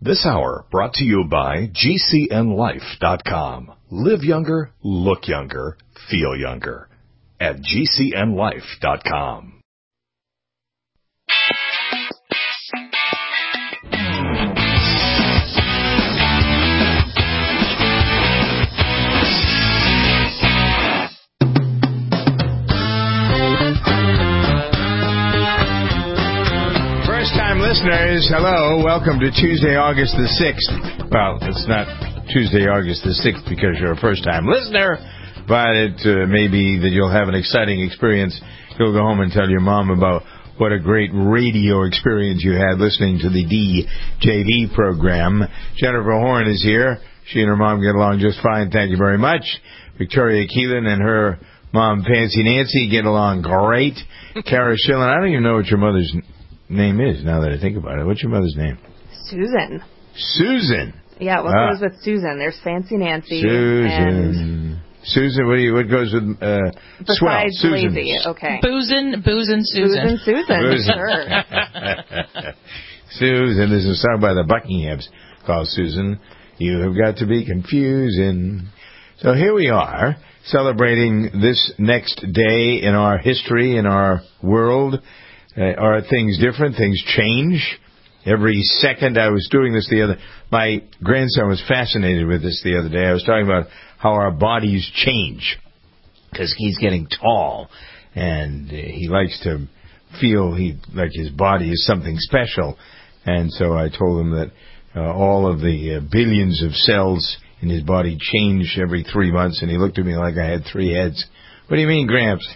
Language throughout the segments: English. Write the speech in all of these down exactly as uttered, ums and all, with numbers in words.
This hour brought to you by G C N life dot com. Live younger, look younger, feel younger at G C N life dot com. Listeners, hello. Welcome to Tuesday, August the sixth. Well, it's not Tuesday, August the sixth because you're a first-time listener, but it uh, may be that you'll have an exciting experience. You'll go home and tell your mom about what a great radio experience you had listening to the D J V program. Jennifer Horn is here. She and her mom get along just fine. Thank you very much. Victoria Keelan and her mom, Fancy Nancy, get along great. Kara Schillen, I don't even know what your mother's name is, now that I think about it. What's your mother's name? Susan. Susan. Yeah, what ah. goes with Susan? There's Fancy Nancy. Susan. And Susan, what do you? What goes with uh, besides swell? Susan. Lazy? Okay. Boozin', boozin' Susan. Boozin' Susan. Boozin'. Sure. Susan. There's a song by the Buckinghams called Susan. You have got to be confusing. So here we are, celebrating this next day in our history, in our world. Uh, are things different? Things change every second. I was doing this the other. My grandson was fascinated with this the other day. I was talking about how our bodies change because he's getting tall and uh, he likes to feel he like his body is something special. And so I told him that uh, all of the uh, billions of cells in his body change every three months. And he looked at me like I had three heads. What do you mean, Gramps?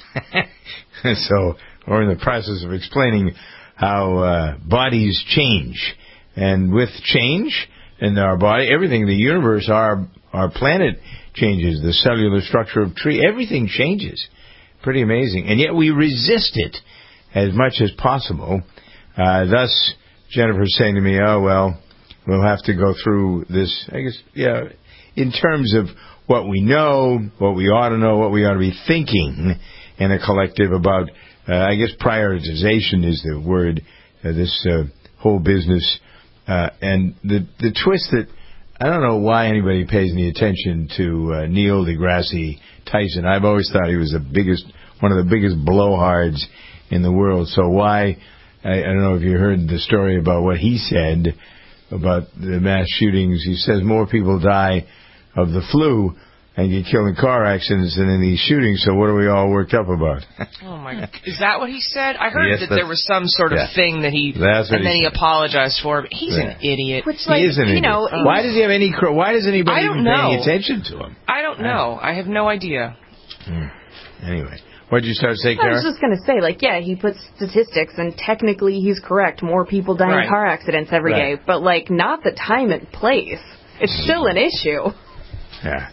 So. Or in the process of explaining how uh, bodies change. And with change in our body, everything, the universe, our our planet changes, the cellular structure of tree, everything changes. Pretty amazing. And yet we resist it as much as possible. Uh, thus, Jennifer's saying to me, oh, well, we'll have to go through this, I guess, yeah, in terms of what we know, what we ought to know, what we ought to be thinking in a collective about. Uh, I guess prioritization is the word, uh, this uh, whole business. Uh, and the the twist that, I don't know why anybody pays any attention to uh, Neil deGrasse Tyson. I've always thought he was the biggest, one of the biggest blowhards in the world. So why, I, I don't know if you heard the story about what he said about the mass shootings. He says more people die of the flu and get killed in car accidents than in these shootings, so what are we all worked up about? Oh, my God. Is that what he said? I heard yes, that there was some sort of yeah. thing that he, that's what and then he, he apologized for. But he's yeah. an idiot. Which, like, he is an you idiot. know, why does he have any, why does anybody I don't even know. paying attention to him? I don't know. I have no idea. Hmm. Anyway, what did you start to say, Kara? I was just going to say, like, yeah, he puts statistics, and technically he's correct. More people die right. in car accidents every right. day, but, like, not the time and place. It's still an issue. Yeah.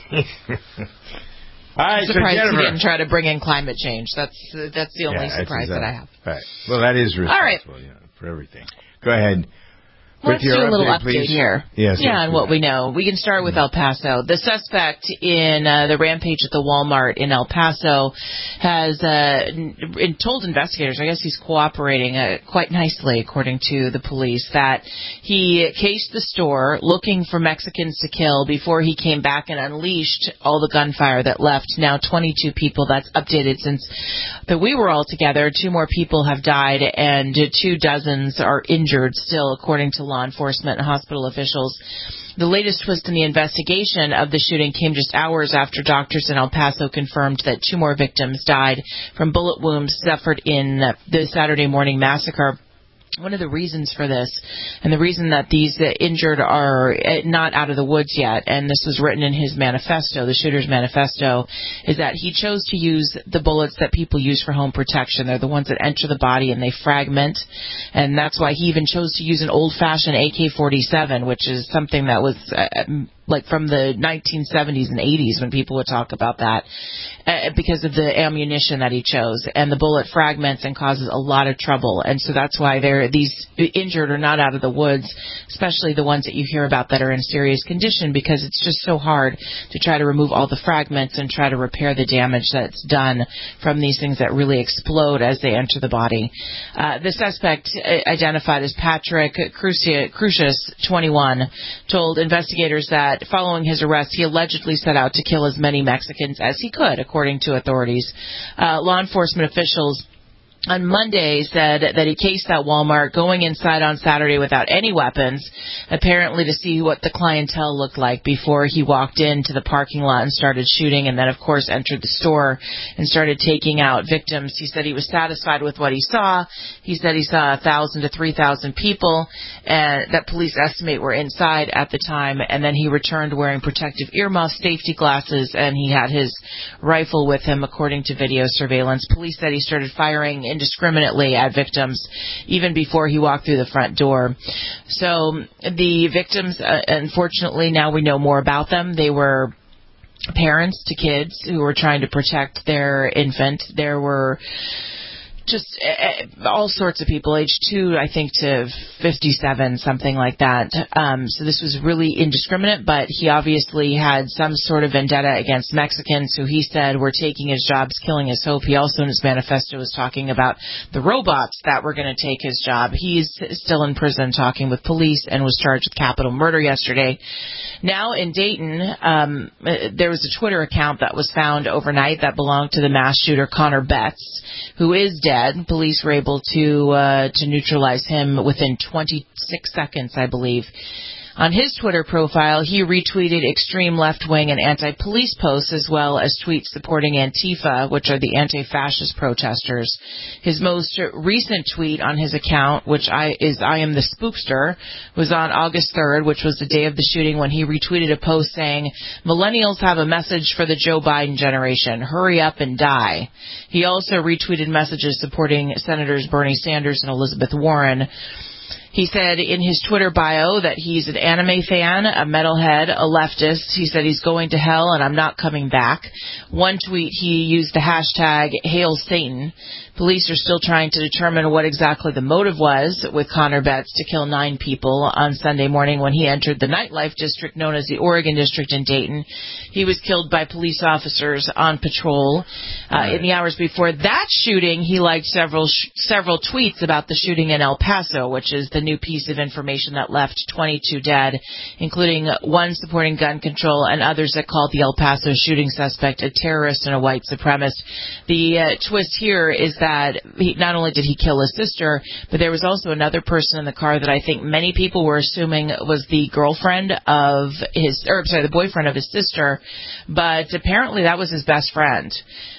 All right, I'm surprised so he didn't try to bring in climate change. That's uh, that's the only yeah, surprise exactly. that I have. Right. Well, that is responsible All right. you know, for everything. Go ahead. Let's do a little update, update here. Yes, yeah, and what we know. We can start with El Paso. The suspect in uh, the rampage at the Walmart in El Paso has uh, n- told investigators, I guess he's cooperating uh, quite nicely, according to the police, that he cased the store looking for Mexicans to kill before he came back and unleashed all the gunfire that left now twenty-two people. That's updated since that we were all together. Two more people have died, and two dozens are injured still, according to law enforcement and hospital officials. The latest twist in the investigation of the shooting came just hours after doctors in El Paso confirmed that two more victims died from bullet wounds suffered in the Saturday morning massacre. One of the reasons for this, and the reason that these uh, injured are uh, not out of the woods yet, and this was written in his manifesto, the shooter's manifesto, is that he chose to use the bullets that people use for home protection. They're the ones that enter the body and they fragment, and that's why he even chose to use an old-fashioned A K forty-seven, which is something that was uh, like from the nineteen seventies and eighties when people would talk about that uh, because of the ammunition that he chose and the bullet fragments and causes a lot of trouble. And so that's why they're, these injured are not out of the woods, especially the ones that you hear about that are in serious condition, because it's just so hard to try to remove all the fragments and try to repair the damage that's done from these things that really explode as they enter the body. Uh, the suspect, uh, identified as Patrick Crucius, twenty-one, told investigators that following his arrest, he allegedly set out to kill as many Mexicans as he could, according to authorities. Uh, law enforcement officials on Monday said that he cased that Walmart, going inside on Saturday without any weapons, apparently to see what the clientele looked like before he walked into the parking lot and started shooting, and then, of course, entered the store and started taking out victims. He said he was satisfied with what he saw. He said he saw one thousand to three thousand people and that police estimate were inside at the time, and then he returned wearing protective earmuffs, safety glasses, and he had his rifle with him, according to video surveillance. Police said he started firing indiscriminately at victims even before he walked through the front door. So the victims, uh, unfortunately, now we know more about them. They were parents to kids who were trying to protect their infant. There were just uh, all sorts of people, age two, I think, to fifty-seven, something like that. Um, so this was really indiscriminate, but he obviously had some sort of vendetta against Mexicans who he said were taking his jobs, killing his hope. He also in his manifesto was talking about the robots that were going to take his job. He's still in prison talking with police and was charged with capital murder yesterday. Now in Dayton, um, there was a Twitter account that was found overnight that belonged to the mass shooter Connor Betts, who is dead. Police were able to uh, to neutralize him within twenty-six seconds, I believe. On his Twitter profile, he retweeted extreme left-wing and anti-police posts as well as tweets supporting Antifa, which are the anti-fascist protesters. His most recent tweet on his account, which I, is I am the spookster, was on August third, which was the day of the shooting, when he retweeted a post saying, "Millennials have a message for the Joe Biden generation. Hurry up and die." He also retweeted messages supporting Senators Bernie Sanders and Elizabeth Warren. He said in his Twitter bio that he's an anime fan, a metalhead, a leftist. He said he's going to hell and I'm not coming back. One tweet, he used the hashtag Hail Satan. Police are still trying to determine what exactly the motive was with Connor Betts to kill nine people on Sunday morning when he entered the nightlife district known as the Oregon District in Dayton. He was killed by police officers on patrol. Uh, right. In the hours before that shooting, he liked several sh- several tweets about the shooting in El Paso, which is the new piece of information that left twenty-two dead, including one supporting gun control and others that called the El Paso shooting suspect a terrorist and a white supremacist. The uh, twist here is that he, not only did he kill his sister, but there was also another person in the car that I think many people were assuming was the girlfriend of his, or sorry, the boyfriend of his sister, but apparently that was his best friend.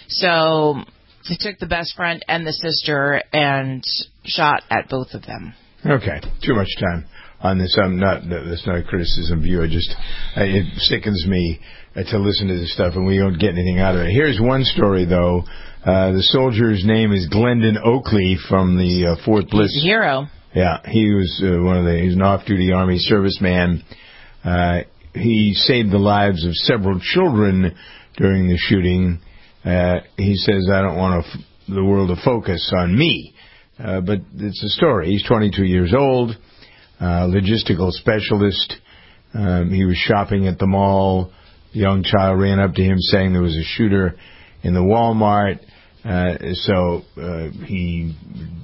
So he took the best friend and the sister and shot at both of them. Okay, too much time on this. I'm not. That's not a criticism of you. I just uh, it sickens me uh, to listen to this stuff, and we don't get anything out of it. Here's one story, though. Uh, the soldier's name is Glendon Oakley from the uh, Fort Bliss. He's a hero. Yeah, he was uh, one of the. He's an off-duty Army serviceman. Uh, he saved the lives of several children during the shooting. Uh, he says, "I don't want f- the world to focus on me." Uh, but it's a story. He's twenty-two years old, uh, logistical specialist. Um, he was shopping at the mall. A young child ran up to him saying there was a shooter in the Walmart. Uh, so uh, he,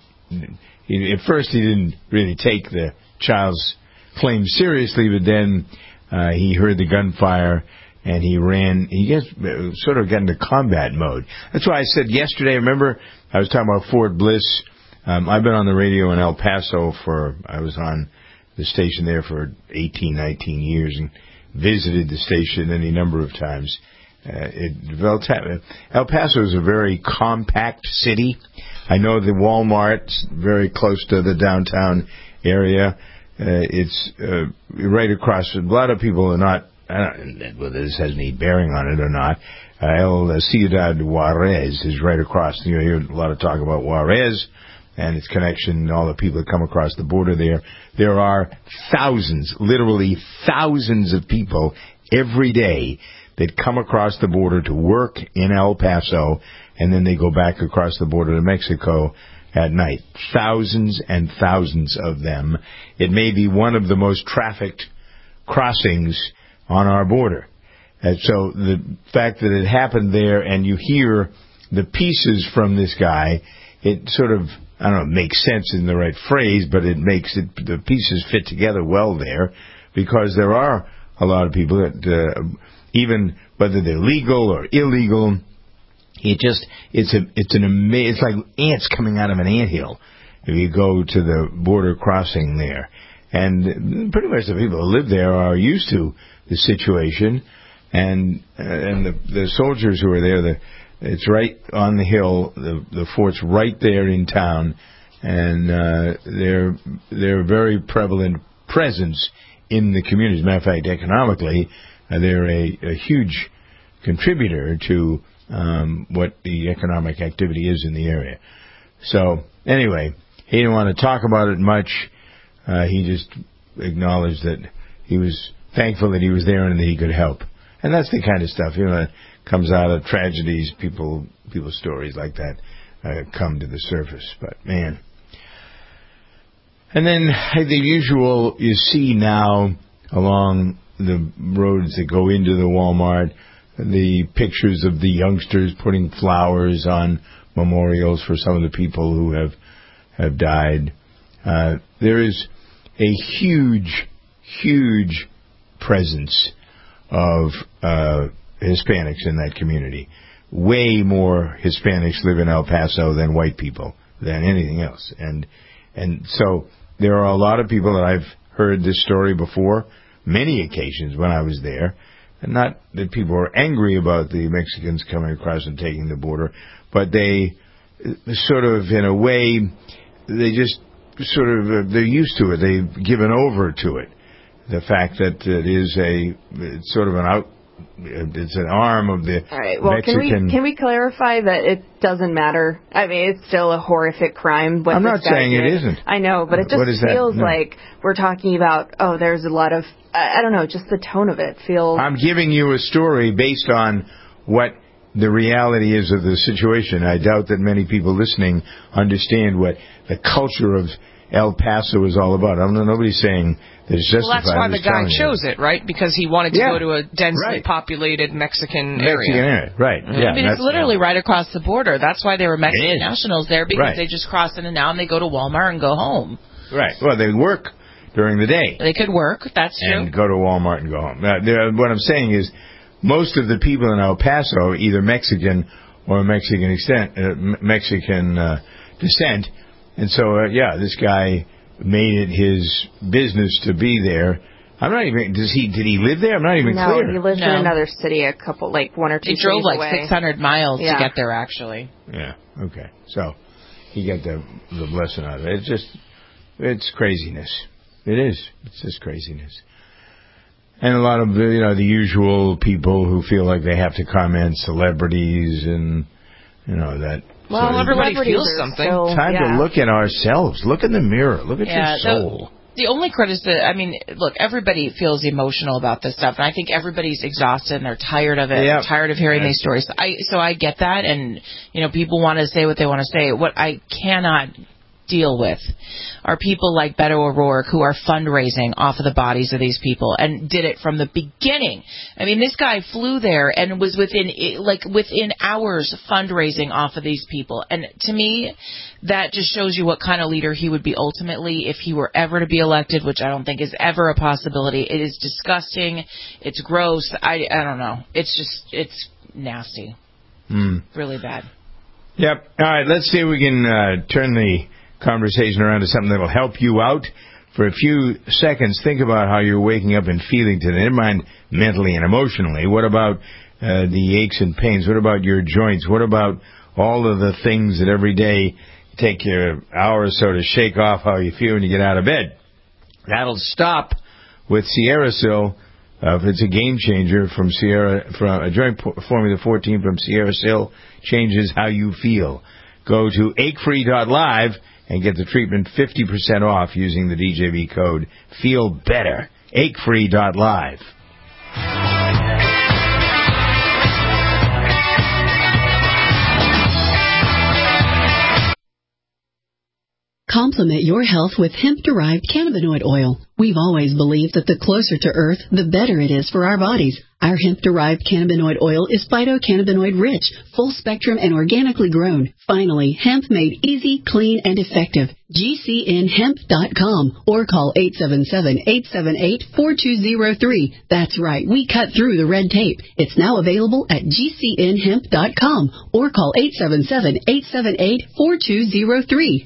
he, at first he didn't really take the child's claim seriously, but then uh, he heard the gunfire and he ran. He gets sort of got into combat mode. That's why I said yesterday. Remember, I was talking about Fort Bliss. Um, I've been on the radio in El Paso for, I was on the station there for eighteen, nineteen years and visited the station any number of times. Uh, it, El Paso is a very compact city. I know the Walmart's very close to the downtown area. Uh, it's uh, right across. A lot of people are not, I don't know whether this has any bearing on it or not. Uh, El Ciudad Juarez is right across. You hear a lot of talk about Juarez. and its connection, and all the people that come across the border there. There are thousands, literally thousands of people every day that come across the border to work in El Paso, and then they go back across the border to Mexico at night. Thousands and thousands of them. It may be one of the most trafficked crossings on our border. And so the fact that it happened there, and you hear the pieces from this guy, it sort of, I don't know, makes sense in the right phrase, but it makes it, the pieces fit together well there, because there are a lot of people that, uh, even whether they're legal or illegal, it just, it's a, it's an amazing, it's like ants coming out of an anthill if you go to the border crossing there. And pretty much the people who live there are used to the situation, and, uh, and the, the soldiers who are there, the, it's right on the hill, the, the fort's right there in town, and, uh, they're, they're a very prevalent presence in the community. As a matter of fact, economically, uh, they're a, a huge contributor to um, what the economic activity is in the area. So, anyway, he didn't want to talk about it much. Uh, he just acknowledged that he was thankful that he was there and that he could help. And that's the kind of stuff, you know, that comes out of tragedies. People, people's stories like that uh, come to the surface. But, man. And then the usual you see now along the roads that go into the Walmart, the pictures of the youngsters putting flowers on memorials for some of the people who have have died. Uh, there is a huge, huge presence of uh, Hispanics in that community. Way more Hispanics live in El Paso than white people, than anything else. And and so there are a lot of people that I've heard this story before, many occasions when I was there. And not that people are angry about the Mexicans coming across and taking the border, but they sort of, in a way, they just sort of, they're used to it. They've given over to it. The fact that it is a, it's sort of an out, it's an arm of the All right. Well, Mexican... can we can we clarify that it doesn't matter? I mean, it's still a horrific crime. What I'm not this guy saying did. it isn't. I know, but it What just is that? feels No. like we're talking about, oh, there's a lot of, I, I don't know, just the tone of it feels... I'm giving you a story based on what the reality is of the situation. I doubt that many people listening understand what the culture of El Paso is all about. I don't know, nobody's saying that it's justified. Well, that's why I'm the just guy telling you. chose it, right? Because he wanted to Yeah. go to a densely Right. populated Mexican, Mexican area. area, right? Yeah, I mean, that's- it's literally right across the border. That's why there were Mexican It is. nationals there, because Right. they just cross in and out and they go to Walmart and go home. right. Well, they work during the day They could work. That's true. and go to Walmart and go home. Now, there- what I'm saying is, most of the people in El Paso are either Mexican or Mexican extent, uh, M- Mexican uh, descent, and so uh, yeah, this guy made it his business to be there. I'm not even. Does he? Did he live there? I'm not even no, clear. he lives No. in another city, a couple, like one or two They drove cities like away. six hundred miles Yeah. to get there, actually. Yeah. Okay. So he got the the blessing out of it. It's just, it's craziness. It is. It's just craziness. And a lot of the, you know, the usual people who feel like they have to comment, celebrities, and you know that. Well, so everybody Celebrities feels are something. still- time yeah. to look at ourselves. Look in the mirror. Look at Yeah, your soul. The only criticism, I mean, look, everybody feels emotional about this stuff, and I think everybody's exhausted and they're tired of it, Yep. tired of hearing these stories. So I, so I get that, and you know, people want to say what they want to say. What I cannot deal with are people like Beto O'Rourke who are fundraising off of the bodies of these people and did it from the beginning. I mean, this guy flew there and was within like within hours fundraising off of these people. And to me, that just shows you what kind of leader he would be ultimately if he were ever to be elected, which I don't think is ever a possibility. It is disgusting. It's gross. I, I don't know. It's just, it's nasty. Mm. Really bad. Yep. All right. Let's see if we can uh, turn the conversation around to something that will help you out. For a few seconds, think about how you're waking up and feeling today. Never mind mentally and emotionally. What about uh, the aches and pains? What about your joints? What about all of the things that every day take you an hour or so to shake off how you feel when you get out of bed? That'll stop with SierraSil. Uh, if it's a game changer from Sierra, from a joint Formula fourteen from SierraSil, changes how you feel. Go to ache free dot live and get the treatment fifty percent off using the D J B code FEELBETTER. ache free dot live. Complement your health with hemp-derived cannabinoid oil. We've always believed that the closer to Earth, the better it is for our bodies. Our hemp-derived cannabinoid oil is phytocannabinoid-rich, full-spectrum, and organically grown. Finally, hemp made easy, clean, and effective. G C N hemp dot com or call eight seven seven, eight seven eight, four two zero three. That's right, we cut through the red tape. It's now available at G C N hemp dot com or call eight seven seven, eight seven eight, four two zero three.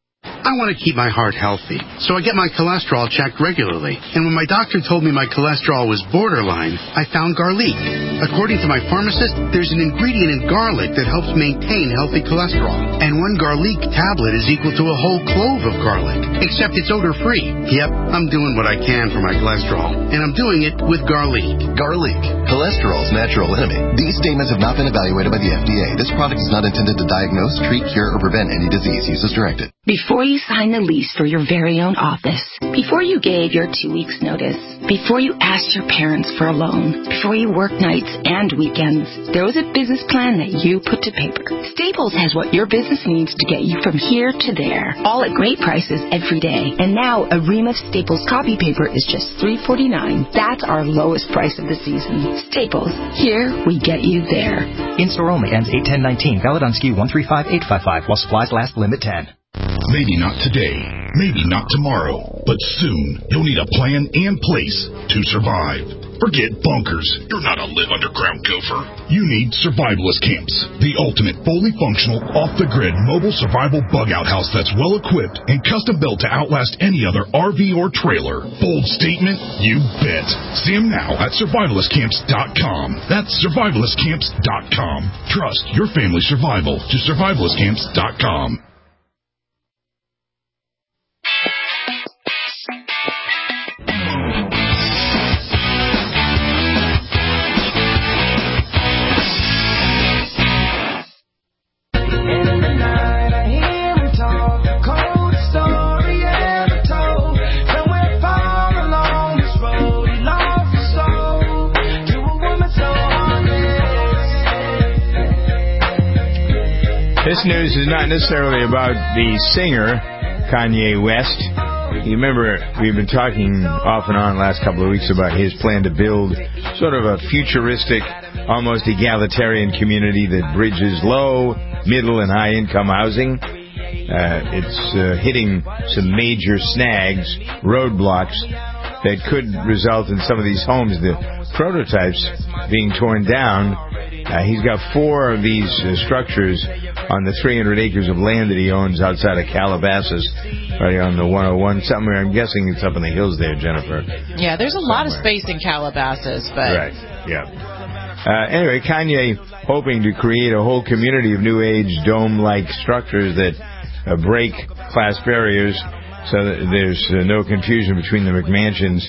I want to keep my heart healthy, so I get my cholesterol checked regularly. And when my doctor told me my cholesterol was borderline, I found garlic. According to my pharmacist, there's an ingredient in garlic that helps maintain healthy cholesterol. And one garlic tablet is equal to a whole clove of garlic, except it's odor-free. Yep, I'm doing what I can for my cholesterol, and I'm doing it with garlic. Garlic, cholesterol's natural enemy. These statements have not been evaluated by the F D A. This product is not intended to diagnose, treat, cure, or prevent any disease. Use as directed. Before you sign the lease for your very own office, before you gave your two weeks notice, before you asked your parents for a loan, before you worked nights and weekends, there was a business plan that you put to paper. Staples has what your business needs to get you from here to there, all at great prices every day. And now a ream of Staples copy paper is just three forty-nine. That's our lowest price of the season. Staples, here we get you there. In-store only, ends eight ten nineteen. Valid on S K U one three five eight five five while supplies last, limit ten. Maybe not today, maybe not tomorrow, but soon you'll need a plan and place to survive. Forget bunkers. You're not a live underground gopher. You need Survivalist Camps, the ultimate fully functional, off-the-grid mobile survival bug-out house that's well-equipped and custom-built to outlast any other R V or trailer. Bold statement? You bet. See them now at survivalist camps dot com. That's survivalist camps dot com. Trust your family's survival to survivalist camps dot com. This news is not necessarily about the singer, Kanye West. You remember, we've been talking off and on the last couple of weeks about his plan to build sort of a futuristic, almost egalitarian community that bridges low, middle, and high-income housing. Uh, it's uh, hitting some major snags, roadblocks, that could result in some of these homes, the prototypes, being torn down. Uh, he's got four of these uh, structures on the three hundred acres of land that he owns outside of Calabasas, right on the one oh one, somewhere. I'm guessing it's up in the hills there, Jennifer. Yeah, there's a somewhere. lot of space in Calabasas, but... Right, yeah. Uh, anyway, Kanye hoping to create a whole community of new age dome-like structures that uh, break class barriers, so that there's uh, no confusion between the McMansions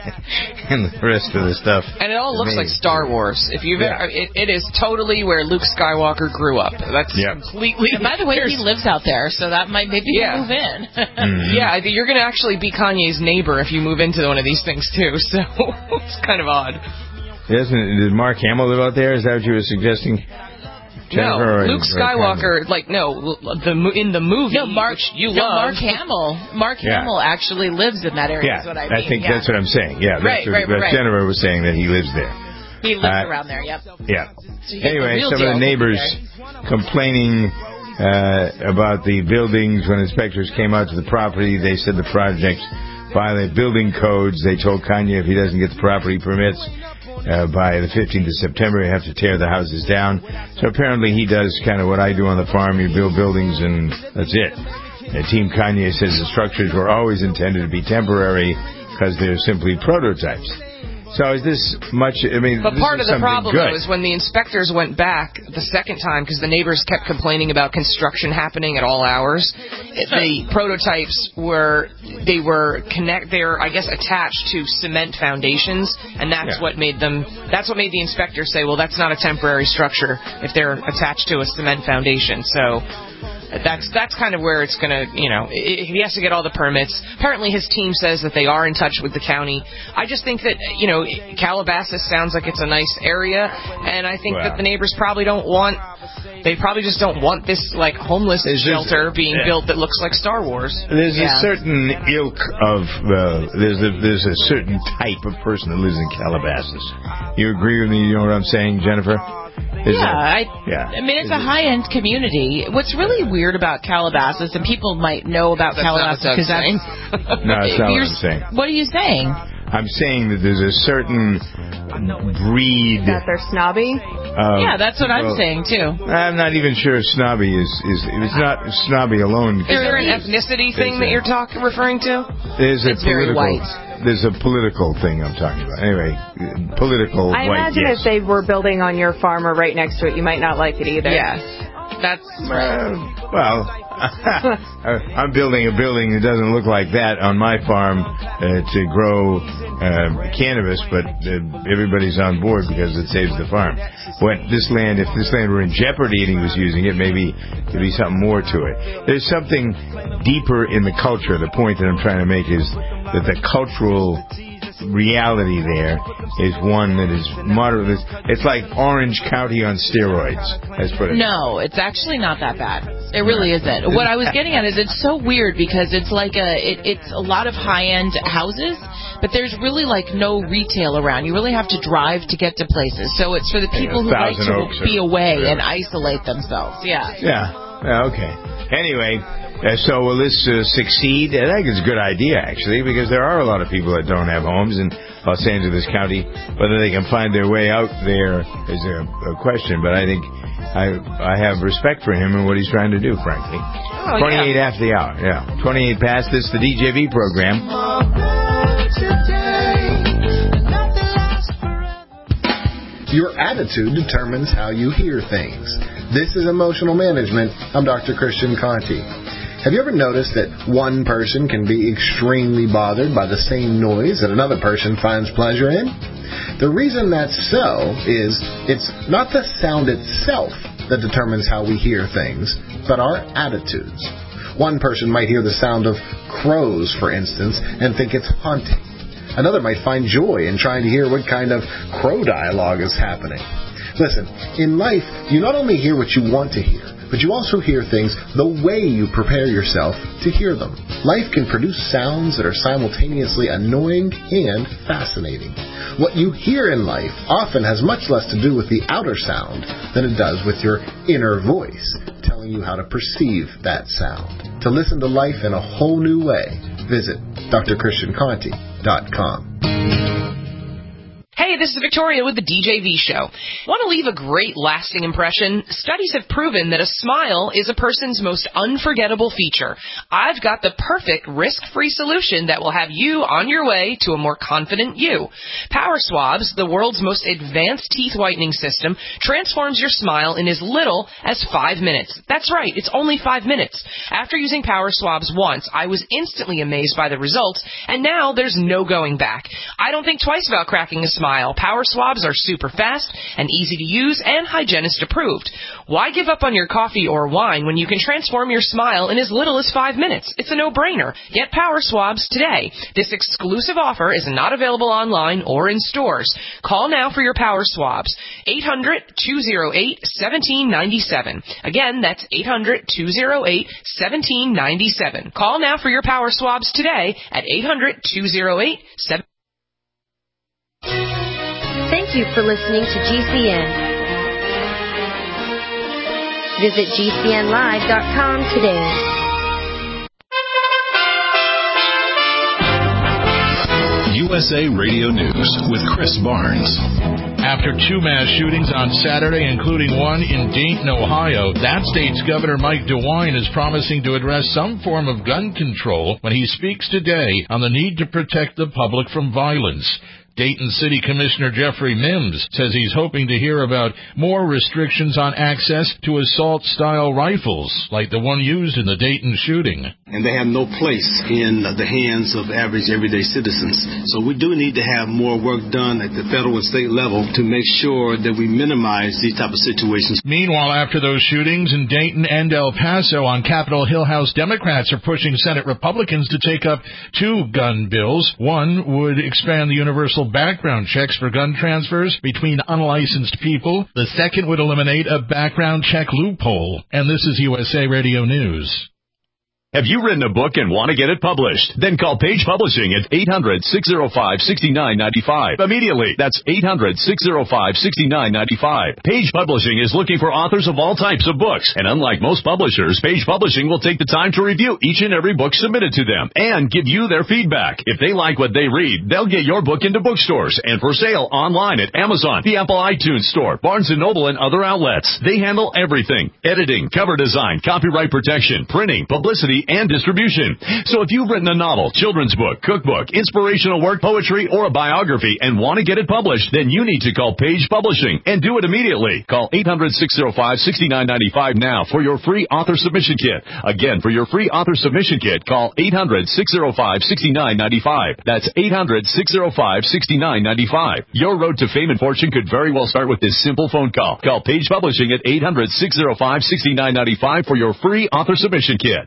and the rest of the stuff. And it all looks like Star Wars. If you've, yeah. it, it is totally where Luke Skywalker grew up. That's yep. completely. And by the way, he lives out there, so that might maybe yeah. move in. mm-hmm. Yeah, you're going to actually be Kanye's neighbor if you move into one of these things too. So it's kind of odd. Isn't it, did Mark Hamill live out there? Is that what you were suggesting? Jennifer, no, Luke Skywalker, like, no, the in the movie, no, Mark, which you no, love. Mark Hamill. Mark yeah. Hamill actually lives in that area, yeah, is what I mean. I think yeah. that's what I'm saying. Yeah, right, that's what, right, right, right. Jennifer was saying that he lives there. He lives uh, around there, yep. Yeah. So anyway, some of the neighbors complaining uh, about the buildings. When inspectors came out to the property, they said the projects violate building codes. They told Kanye if he doesn't get the property permits Uh, by the fifteenth of September, you have to tear the houses down. So apparently he does kind of what I do on the farm. You build buildings and that's it. And Team Kanye says the structures were always intended to be temporary because they're simply prototypes. So is this much, I mean, But this part is of the problem, good. though, is when the inspectors went back the second time, because the neighbors kept complaining about construction happening at all hours, the prototypes were, they were connect, they're, I guess, attached to cement foundations, and that's yeah. what made them, that's what made the inspectors say, well, that's not a temporary structure if they're attached to a cement foundation. So That's that's kind of where it's going to, you know, he has to get all the permits. Apparently his team says that they are in touch with the county. I just think that, you know, Calabasas sounds like it's a nice area, and I think well. that the neighbors probably don't want, they probably just don't want this, like, homeless Is shelter this, being yeah. built that looks like Star Wars. There's yeah. a certain ilk of, uh, there's a there's a certain type of person that lives in Calabasas. You agree with me, you know what I'm saying, Jennifer? Is yeah, it, I, yeah, I mean, it's Is a high-end community. What's really weird about Calabasas, and people might know about that's Calabasas because No, that's... that's not what I'm saying. What are you saying? I'm saying that there's a certain breed... That they're snobby? Of, yeah, that's what I'm well, saying, too. I'm not even sure snobby is... is it's not snobby alone. Is there an ethnicity thing that you're talking referring to? There's a it's very political... white. There's a political thing I'm talking about. Anyway, political I white, imagine yes. if they were building on your farm or right next to it, you might not like it either. Yeah. That's... Uh, well, I'm building a building that doesn't look like that on my farm uh, to grow uh, cannabis, but uh, everybody's on board because it saves the farm. When this land, if this land were in jeopardy and he was using it, maybe there'd be something more to it. There's something deeper in the culture. The point that I'm trying to make is that the cultural reality there is one that is moderate. It's like Orange County on steroids. Let's put it. No, it's actually not that bad. It really isn't. What I was getting at is it's so weird because it's like a it, it's a lot of high-end houses, but there's really like no retail around. You really have to drive to get to places. So it's for the people who like to be away and isolate themselves. Yeah. Yeah. Okay. Anyway. Uh, so will this uh, succeed? I think it's a good idea, actually, because there are a lot of people that don't have homes in Los Angeles County. Whether they can find their way out there is a, a question, but I think I I have respect for him and what he's trying to do, frankly. Oh, twenty-eight yeah. after the hour, yeah. twenty-eight past, this is the D J V program. Your attitude determines how you hear things. This is Emotional Management. I'm Doctor Christian Conti. Have you ever noticed that one person can be extremely bothered by the same noise that another person finds pleasure in? The reason that's so is it's not the sound itself that determines how we hear things, but our attitudes. One person might hear the sound of crows, for instance, and think it's haunting. Another might find joy in trying to hear what kind of crow dialogue is happening. Listen, in life, you not only hear what you want to hear, but you also hear things the way you prepare yourself to hear them. Life can produce sounds that are simultaneously annoying and fascinating. What you hear in life often has much less to do with the outer sound than it does with your inner voice, telling you how to perceive that sound. To listen to life in a whole new way, visit D R Christian Conti dot com. Hey, this is Victoria with the D J V Show. Want to leave a great lasting impression? Studies have proven that a smile is a person's most unforgettable feature. I've got the perfect risk-free solution that will have you on your way to a more confident you. Power Swabs, the world's most advanced teeth whitening system, transforms your smile in as little as five minutes. That's right, it's only five minutes. After using Power Swabs once, I was instantly amazed by the results, and now there's no going back. I don't think twice about cracking a smile. Power Swabs are super fast and easy to use and hygienist approved. Why give up on your coffee or wine when you can transform your smile in as little as five minutes? It's a no-brainer. Get Power Swabs today. This exclusive offer is not available online or in stores. Call now for your Power Swabs. eight hundred, two oh eight, one seven nine seven. Again, that's eight hundred, two oh eight, one seven nine seven. Call now for your Power Swabs today at eight hundred, two oh eight, one seven nine seven. Thank you for listening to G C N. Visit G C N live dot com today. U S A Radio News with Chris Barnes. After two mass shootings on Saturday, including one in Dayton, Ohio, that state's Governor Mike DeWine is promising to address some form of gun control when he speaks today on the need to protect the public from violence. Dayton City Commissioner Jeffrey Mims says he's hoping to hear about more restrictions on access to assault-style rifles, like the one used in the Dayton shooting. And they have no place in the hands of average, everyday citizens. So we do need to have more work done at the federal and state level to make sure that we minimize these type of situations. Meanwhile, after those shootings in Dayton and El Paso on Capitol Hill, House Democrats are pushing Senate Republicans to take up two gun bills. One would expand the universal background checks for gun transfers between unlicensed people. The second would eliminate a background check loophole. And this is U S A Radio News. Have you written a book and want to get it published? Then call Page Publishing at eight hundred, six oh five, six nine nine five. Immediately. That's eight hundred, six oh five, six nine nine five. Page Publishing is looking for authors of all types of books. And unlike most publishers, Page Publishing will take the time to review each and every book submitted to them and give you their feedback. If they like what they read, they'll get your book into bookstores and for sale online at Amazon, the Apple iTunes Store, Barnes and Noble, and other outlets. They handle everything: editing, cover design, copyright protection, printing, publicity, and distribution. So if you've written a novel, children's book, cookbook, inspirational work, poetry, or a biography and want to get it published, then you need to call Page Publishing and do it immediately. Call eight hundred, six oh five, six nine nine five now for your free author submission kit. Again, for your free author submission kit, call eight hundred, six oh five, six nine nine five. That's eight hundred, six oh five, six nine nine five. Your road to fame and fortune could very well start with this simple phone call. Call Page Publishing at eight hundred, six oh five, six nine nine five for your free author submission kit.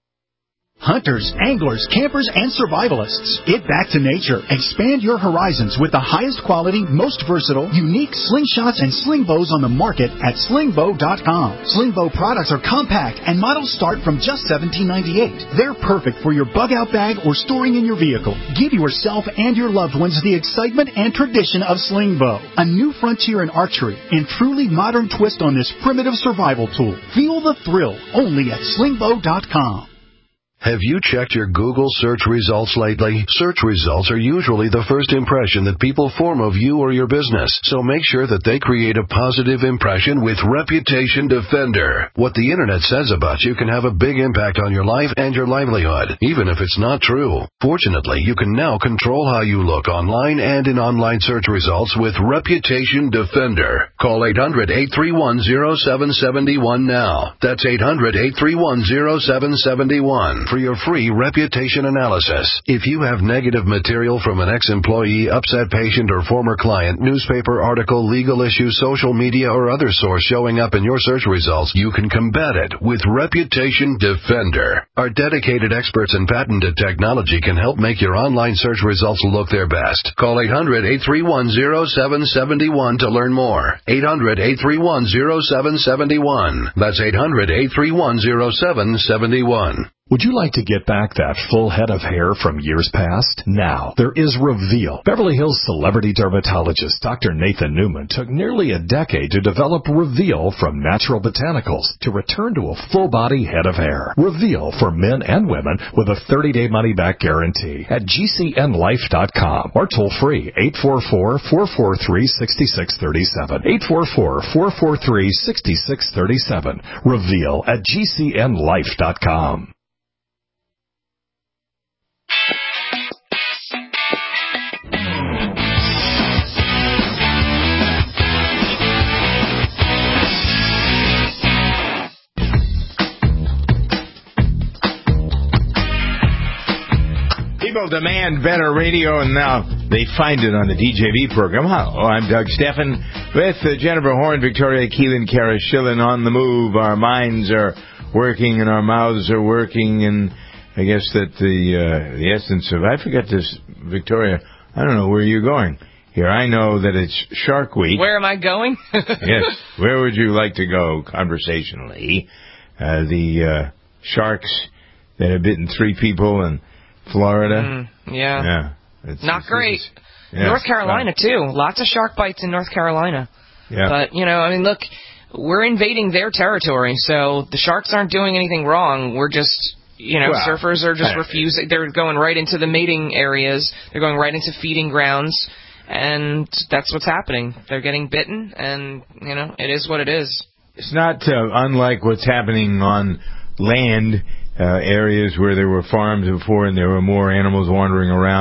Hunters, anglers, campers, and survivalists. Get back to nature. Expand your horizons with the highest quality, most versatile, unique slingshots and sling bows on the market at sling bow dot com. Sling bow products are compact and models start from just seventeen ninety-eight. They're perfect for your bug-out bag or storing in your vehicle. Give yourself and your loved ones the excitement and tradition of sling bow. A new frontier in archery and truly modern twist on this primitive survival tool. Feel the thrill only at sling bow dot com. Have you checked your Google search results lately? Search results are usually the first impression that people form of you or your business, so make sure that they create a positive impression with Reputation Defender. What the Internet says about you can have a big impact on your life and your livelihood, even if it's not true. Fortunately, you can now control how you look online and in online search results with Reputation Defender. Call eight hundred, eight three one, oh seven seven one now. That's eight hundred, eight three one, oh seven seven one. For your free reputation analysis. If you have negative material from an ex-employee, upset patient, or former client, newspaper article, legal issue, social media, or other source showing up in your search results, you can combat it with Reputation Defender. Our dedicated experts in patented technology can help make your online search results look their best. Call eight hundred, eight three one, oh seven seven one to learn more. eight hundred, eight three one, oh seven seven one. That's eight hundred, eight three one, oh seven seven one. Would you like to get back that full head of hair from years past? Now, there is Reveal. Beverly Hills celebrity dermatologist Doctor Nathan Newman took nearly a decade to develop Reveal from natural botanicals to return to a full-body head of hair. Reveal for men and women with a thirty-day money-back guarantee at G C N life dot com or toll-free eight four four, four four three, six six three seven. eight four four, four four three, six six three seven. Reveal at G C N life dot com. People demand better radio, and now they find it on the D J V program. Hello, I'm Doug Steffen with uh, Jennifer Horn, Victoria Keelan, Kara Schillen on the move. Our minds are working and our mouths are working, and I guess that the uh, the essence of, I forget this, Victoria, I don't know where you're going here. I know that it's Shark Week. Where am I going? Yes, where would you like to go conversationally? Uh, the uh, sharks that have bitten three people in Florida. Mm, yeah. Yeah. It's, Not it's, great. It's, yeah, North Carolina, too. Lots of shark bites in North Carolina. Yeah. But, you know, I mean, look, we're invading their territory, so the sharks aren't doing anything wrong. We're just, you know, well, surfers are just refusing. They're going right into the mating areas. They're going right into feeding grounds, and that's what's happening. They're getting bitten, and, you know, it is what it is. It's not uh, unlike what's happening on land, uh, areas where there were farms before and there were more animals wandering around.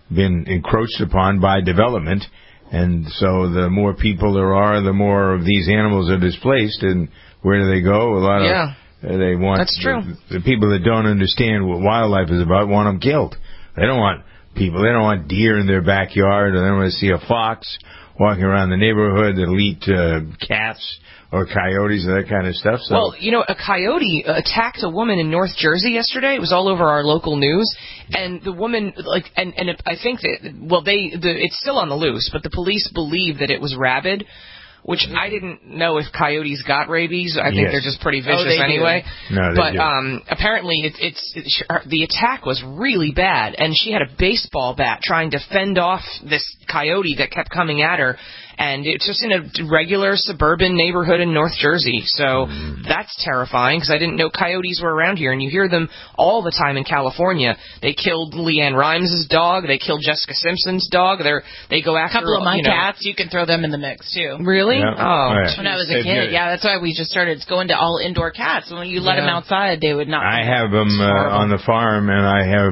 been encroached upon by development. And so the more people there are, the more of these animals are displaced. And where do they go? A lot of yeah. uh, they want That's true. The, the people that don't understand what wildlife is about want them killed. They don't want people. They don't want deer in their backyard, or they don't want to see a fox walking around the neighborhood that'll eat uh, cats or coyotes or that kind of stuff. So, well, you know, a coyote attacked a woman in North Jersey yesterday. It was all over our local news. And the woman, like, and, and I think that, well, they, the, it's still on the loose, but the police believe that it was rabid, which I didn't know if coyotes got rabies. I think yes. they're just pretty vicious oh, they anyway. Do. No, they but do. um, apparently it, it's it, the attack was really bad, and she had a baseball bat trying to fend off this coyote that kept coming at her. And it's just in a regular suburban neighborhood in North Jersey. So mm. that's terrifying, because I didn't know coyotes were around here. And you hear them all the time in California. They killed Leanne Rimes' dog. They killed Jessica Simpson's dog. They're, they go after... A couple of my you know, cats, you can throw them in the mix, too. Really? Yeah. Oh. Right. When I was a kid, yeah, that's why we just started going to all indoor cats. When you let yeah. them outside, they would not... I have them uh, on the farm, and I have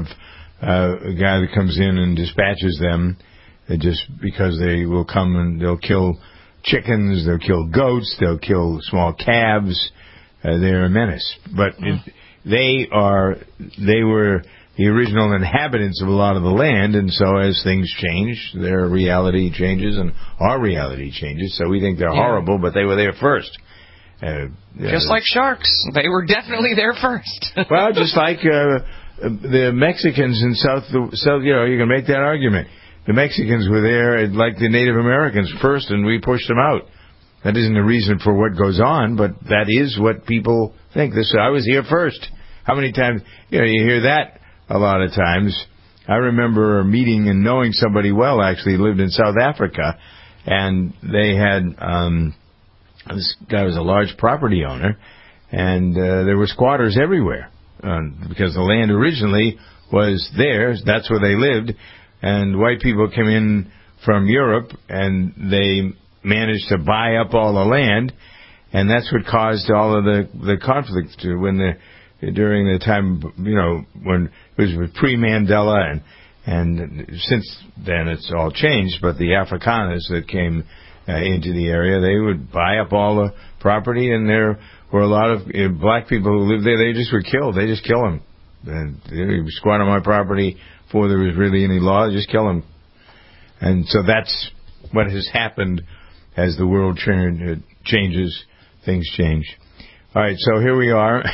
uh, a guy that comes in and dispatches them. It just because they will come and they'll kill chickens, they'll kill goats, they'll kill small calves. Uh, they're a menace. But mm. it, they are, they were the original inhabitants of a lot of the land, and so as things change, their reality changes and our reality changes. So we think they're yeah. horrible, but they were there first. Uh, just uh, like sharks. They were definitely there first. Well, just like uh, the Mexicans in South, South, you know, you can make that argument. The Mexicans were there like the Native Americans first, and we pushed them out. That isn't a reason for what goes on, but that is what people think. This I was here first. How many times, you know, you hear that a lot of times. I remember meeting and knowing somebody well, actually, lived in South Africa, and they had, um, this guy was a large property owner, and uh, there were squatters everywhere, uh, because the land originally was theirs. That's where they lived. And white people came in from Europe, and they managed to buy up all the land, and that's what caused all of the the conflict when the during the time, you know, when it was pre-Mandela, and and since then it's all changed. But the Afrikaners that came uh, into the area, they would buy up all the property, and there were a lot of uh, black people who lived there. They just were killed. They just kill them, and they squat on my property. Before there was really any law, just kill them. And so that's what has happened as the world ch- changes, things change. All right, so here we are.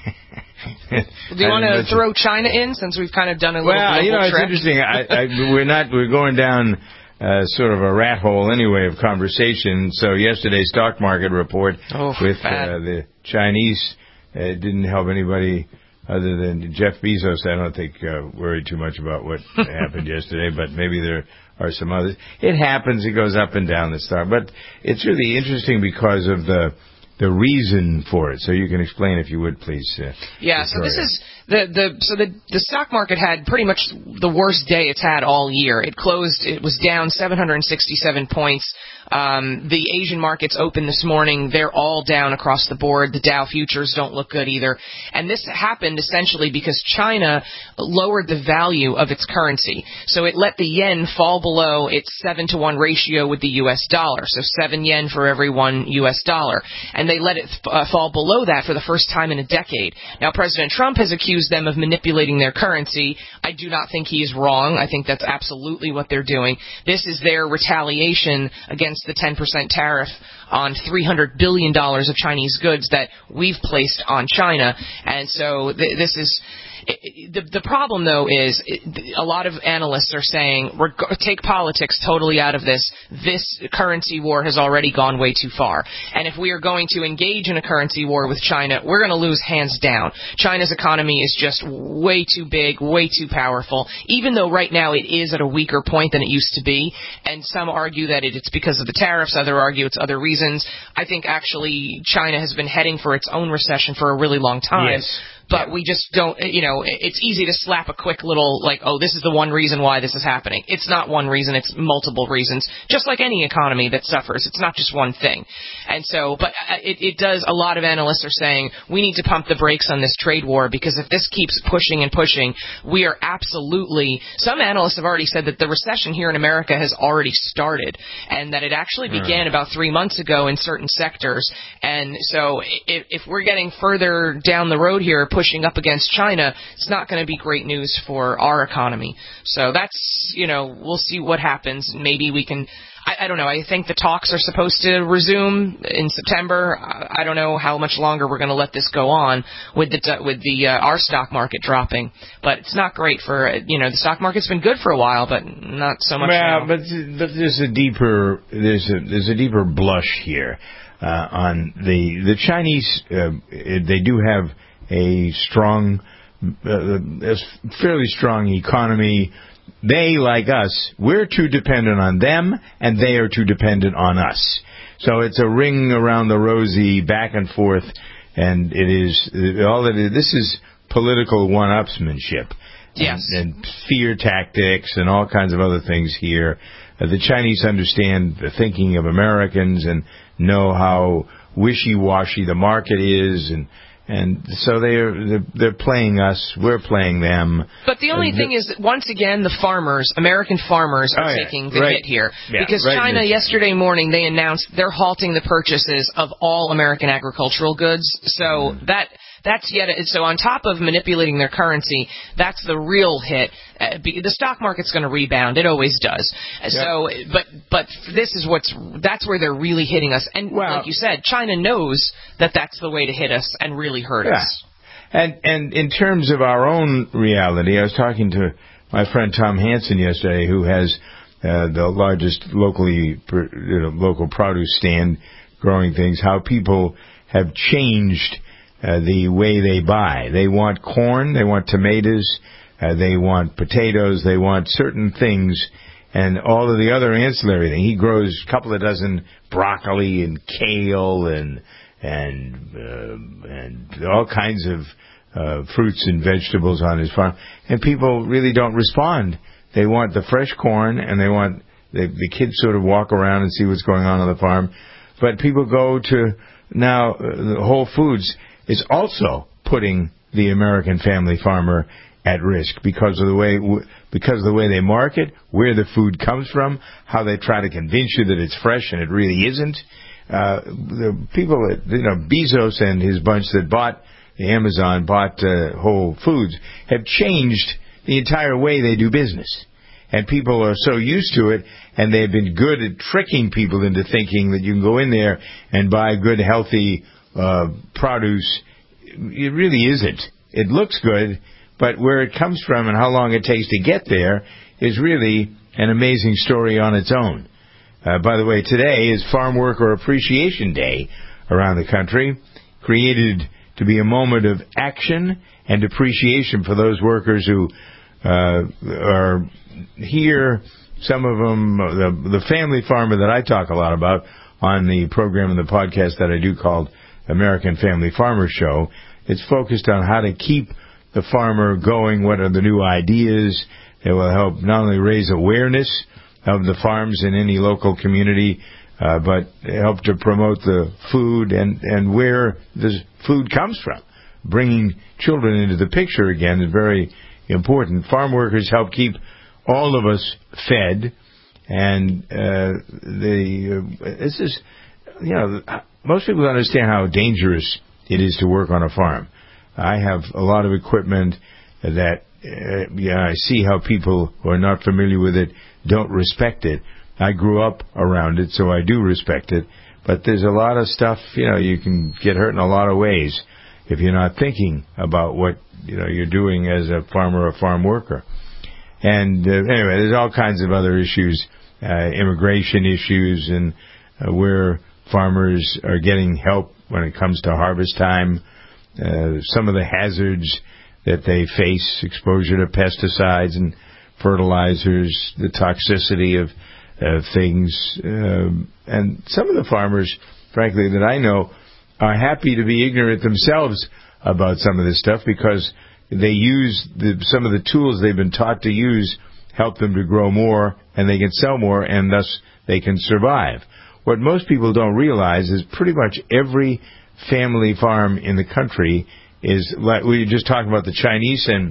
Do you want to throw China in, since we've kind of done a little well, you know, trip? it's interesting. I, I, we're not, we're going down uh, sort of a rat hole anyway of conversation. So yesterday's stock market report oh, with uh, the Chinese uh, didn't help anybody. Other than Jeff Bezos, I don't think uh, worried too much about what happened yesterday, but maybe there are some others. It happens. It goes up and down the stock. But it's really interesting because of the the reason for it. So you can explain, if you would, please. Uh, yeah, Victoria. so this is the the so the the stock market had pretty much the worst day it's had all year. It closed, it was down seven hundred sixty-seven points. Um, the Asian markets opened this morning. They're all down across the board. The Dow futures don't look good either. And this happened essentially because China lowered the value of its currency. So it let the yen fall below its seven to one ratio with the U S dollar. So seven yen for every one U S dollar. And they let it uh, fall below that for the first time in a decade. Now, President Trump has accused them of manipulating their currency. I do not think he is wrong. I think that's absolutely what they're doing. This is their retaliation against the ten percent tariff on three hundred billion dollars of Chinese goods that we've placed on China. And so th- this is... The, the problem, though, is a lot of analysts are saying, take politics totally out of this. This currency war has already gone way too far. And if we are going to engage in a currency war with China, we're going to lose hands down. China's economy is just way too big, way too powerful, even though right now it is at a weaker point than it used to be. And some argue that it's because of the tariffs. Others argue it's other reasons. I think actually China has been heading for its own recession for a really long time. Yes. but we just don't, you know, it's easy to slap a quick little, like, oh, this is the one reason why this is happening. It's not one reason, it's multiple reasons, just like any economy that suffers. It's not just one thing. And so, but it, it does, a lot of analysts are saying we need to pump the brakes on this trade war, because if this keeps pushing and pushing, we are absolutely, some analysts have already said that the recession here in America has already started, and that it actually began about three months ago in certain sectors. And so if, if we're getting further down the road here, pushing up against China, it's not going to be great news for our economy. So that's, you know, we'll see what happens. Maybe we can, I, I don't know, I think the talks are supposed to resume in September. I, I don't know how much longer we're going to let this go on with the, with the, uh, our stock market dropping. But it's not great for, you know, the stock market's been good for a while, but not so much well, now. but, but there's a deeper, there's a, there's a deeper blush here, uh, on the, the Chinese, uh, they do have a strong, uh, a fairly strong economy. They, like us, we're too dependent on them, and they are too dependent on us. So it's a ring around the rosy, back and forth, and it is all that is. This is political one-upsmanship, yes, and, and fear tactics, and all kinds of other things here. Uh, the Chinese understand the thinking of Americans and know how wishy-washy the market is, and. And so they're they're playing us, we're playing them. But the only uh, thing is that, once again, the farmers, American farmers, are oh, yeah. taking the right. hit here. Yeah, because right China, yesterday morning, they announced they're halting the purchases of all American agricultural goods. So mm. that that's yet a, so on top of manipulating their currency, that's the real hit. Uh, be, the stock market's going to rebound. It always does. Yep. So, but but this is what's that's where they're really hitting us. And well, like you said, China knows that that's the way to hit us and really hurt yeah. us. And and in terms of our own reality, I was talking to my friend Tom Hansen yesterday, who has uh, the largest locally you know, local produce stand growing things. How people have changed uh, the way they buy. They want corn. They want tomatoes. Uh, they want potatoes, they want certain things, and all of the other ancillary things. He grows a couple of dozen broccoli and kale and and uh, and all kinds of uh, fruits and vegetables on his farm. And people really don't respond. They want the fresh corn, and they want the, the kids sort of walk around and see what's going on on the farm. But people go to now uh, Whole Foods is also putting the American family farmer at risk because of the way because of the way they market, where the food comes from, how they try to convince you that it's fresh and it really isn't. Uh, the people that, you know, Bezos and his bunch that bought Amazon, bought uh, Whole Foods, have changed the entire way they do business. And people are so used to it, and they've been good at tricking people into thinking that you can go in there and buy good, healthy uh, produce. It really isn't. It looks good, but where it comes from and how long it takes to get there is really an amazing story on its own. Uh, by the way, today is Farm Worker Appreciation Day around the country, created to be a moment of action and appreciation for those workers who uh, are here. Some of them, the, the family farmer that I talk a lot about on the program and the podcast that I do called American Family Farmer Show, it's focused on how to keep the farmer going, what are the new ideas that will help not only raise awareness of the farms in any local community, uh, but help to promote the food and, and where the food comes from. Bringing children into the picture again is very important. Farm workers help keep all of us fed, and uh, the uh, this is, you know, most people don't understand how dangerous it is to work on a farm. I have a lot of equipment that, uh, yeah, I see how people who are not familiar with it don't respect it. I grew up around it, so I do respect it. But there's a lot of stuff, you know, you can get hurt in a lot of ways if you're not thinking about what, you know, you're doing as a farmer or farm worker. And uh, anyway, there's all kinds of other issues, uh, immigration issues, and uh, where farmers are getting help when it comes to harvest time. Uh, some of the hazards that they face, exposure to pesticides and fertilizers, the toxicity of uh, things. Um, and some of the farmers, frankly, that I know are happy to be ignorant themselves about some of this stuff because they use the, some of the tools they've been taught to use help them to grow more, and they can sell more, and thus they can survive. What most people don't realize is pretty much every family farm in the country is like we were just talking about the Chinese and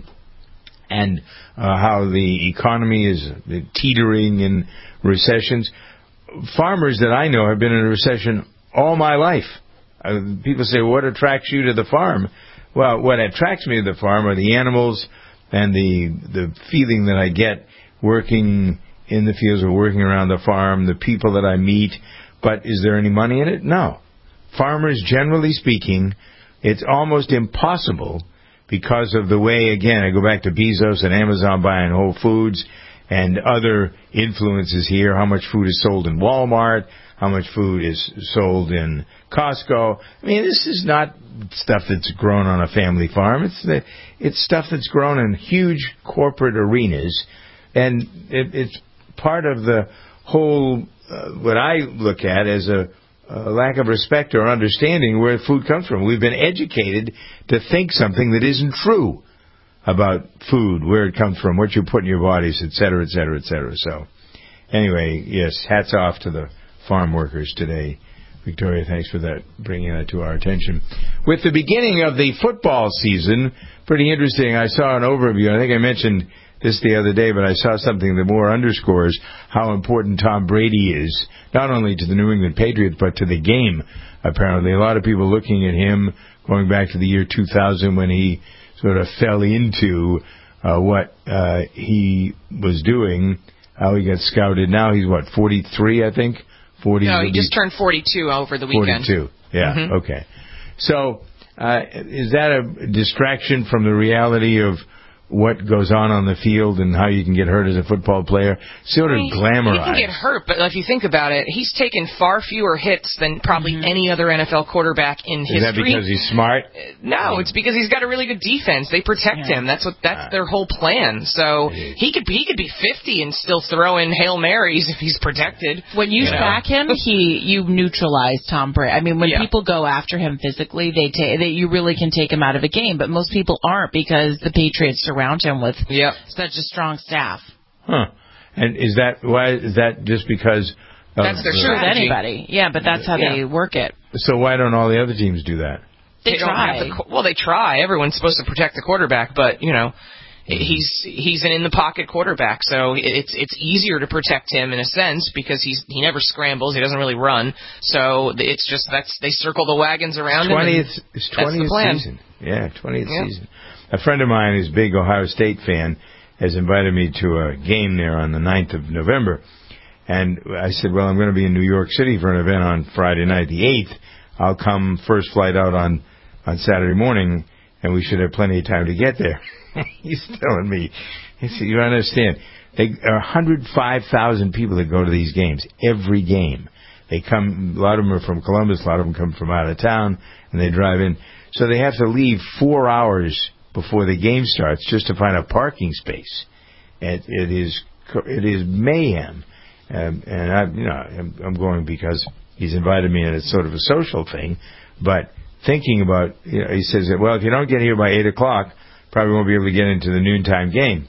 and uh, how the economy is teetering in recessions. Farmers that I know have been in a recession all my life. Uh, people say, what attracts you to the farm? Well, what attracts me to the farm are the animals and the the feeling that I get working in the fields or working around the farm, the people that I meet. But is there any money in it? No. Farmers, generally speaking, it's almost impossible because of the way, again, I go back to Bezos and Amazon buying Whole Foods and other influences here, how much food is sold in Walmart, how much food is sold in Costco. I mean, this is not stuff that's grown on a family farm. It's the, it's stuff that's grown in huge corporate arenas, and it, it's part of the whole, uh, what I look at as a, a lack of respect or understanding where food comes from. We've been educated to think something that isn't true about food, where it comes from, what you put in your bodies, et cetera, et cetera, et cetera. So, anyway, yes, hats off to the farm workers today. Victoria, thanks for that, bringing that to our attention. With the beginning of the football season, pretty interesting, I saw an overview. I think I mentioned this the other day, but I saw something that more underscores how important Tom Brady is, not only to the New England Patriots, but to the game, apparently. A lot of people looking at him going back to the year two thousand when he sort of fell into uh, what uh, he was doing, how he got scouted. Now he's, what, forty-three, I think? forty. No, he just turned forty-two over the weekend. forty-two, yeah, mm-hmm. Okay. So uh, is that a distraction from the reality of what goes on on the field and how you can get hurt as a football player? Sort of glamorized. He can get hurt, but if you think about it, he's taken far fewer hits than probably mm-hmm. any other N F L quarterback in Is history. Is that because he's smart? No, it's because he's got a really good defense. They protect yeah. him. That's what that's their whole plan. So he could he could be fifty and still throw in Hail Marys if he's protected. When you, you sack know? him, he you neutralize Tom Brady. I mean, when yeah. people go after him physically, they take they, you really can take him out of a game. But most people aren't because the Patriots surround him with Yep. such a strong staff. Huh. And is that why? Is that just because? That's their strategy. Anybody. Yeah, but that's how yeah. they work it. So why don't all the other teams do that? They, they try. Don't have the, well, they try. Everyone's supposed to protect the quarterback, but you know, he's he's an in the pocket quarterback, so it's it's easier to protect him in a sense because he's he never scrambles. He doesn't really run. So it's just that's they circle the wagons around twentieth, him. It's twentieth season. Yeah, twentieth yeah. season. A friend of mine who's a big Ohio State fan has invited me to a game there on the ninth of November. And I said, well, I'm going to be in New York City for an event on Friday night, the eighth. I'll come first flight out on, on Saturday morning, and we should have plenty of time to get there. He's telling me, he said, you understand, there are one hundred five thousand people that go to these games, every game. They come, a lot of them are from Columbus, a lot of them come from out of town, and they drive in. So they have to leave four hours before the game starts just to find a parking space. It, it is it is mayhem, um, and I you know I'm, I'm going because he's invited me, and it's sort of a social thing. But thinking about, you know, he says that, well, if you don't get here by eight o'clock, probably won't be able to get into the noontime game.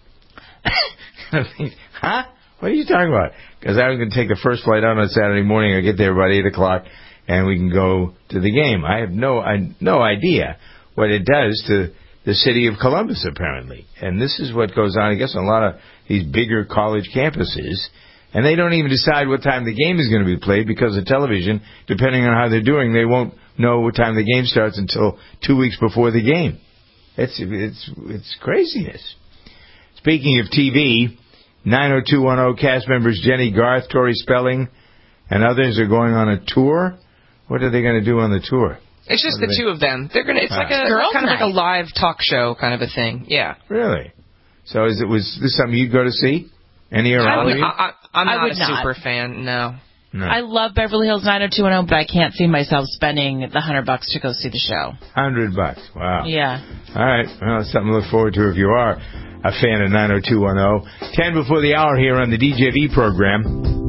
I think, huh? What are you talking about? Because I was going to take the first flight out on Saturday morning. I get there about eight o'clock, and we can go to the game. I have no I, no idea what it does to the city of Columbus, apparently. And this is what goes on, I guess, on a lot of these bigger college campuses. And they don't even decide what time the game is going to be played because of television. Depending on how they're doing, they won't know what time the game starts until two weeks before the game. It's it's it's craziness. Speaking of T V, nine oh two one oh cast members Jenny Garth, Tori Spelling, and others are going on a tour. What are they going to do on the tour? It's just the they... two of them. They're gonna. It's ah. like a Girls kind night. of like a live talk show kind of a thing. Yeah. Really? So is it was this something you'd go to see? Any around you? I, I, I'm not I would a not. super fan. No. no. I love Beverly Hills nine oh two one oh, but I can't see myself spending the hundred bucks to go see the show. Hundred bucks. Wow. Yeah. All right. Well, something to look forward to if you are a fan of nine oh two one oh. Ten before the hour here on the D J V program.